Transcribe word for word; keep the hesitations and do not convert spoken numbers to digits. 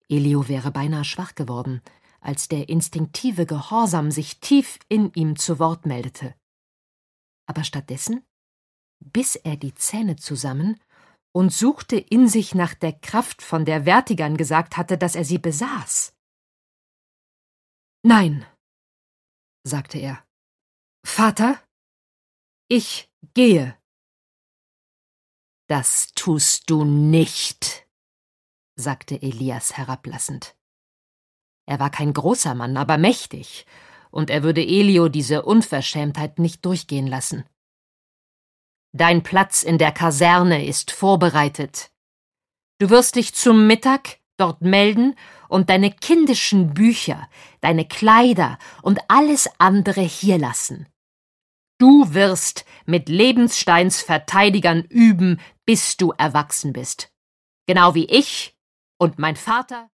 Elio wäre beinahe schwach geworden, als der instinktive Gehorsam sich tief in ihm zu Wort meldete. Aber stattdessen biss er die Zähne zusammen und suchte in sich nach der Kraft, von der Vertigan gesagt hatte, dass er sie besaß. »Nein«, sagte er. »Vater, ich gehe.« »Das tust du nicht«, sagte Elias herablassend. Er war kein großer Mann, aber mächtig, und er würde Elio diese Unverschämtheit nicht durchgehen lassen. »Dein Platz in der Kaserne ist vorbereitet. Du wirst dich zum Mittag dort melden und deine kindischen Bücher, deine Kleider und alles andere hier lassen. Du wirst mit Lebenssteins Verteidigern üben, bis du erwachsen bist. Genau wie ich und mein Vater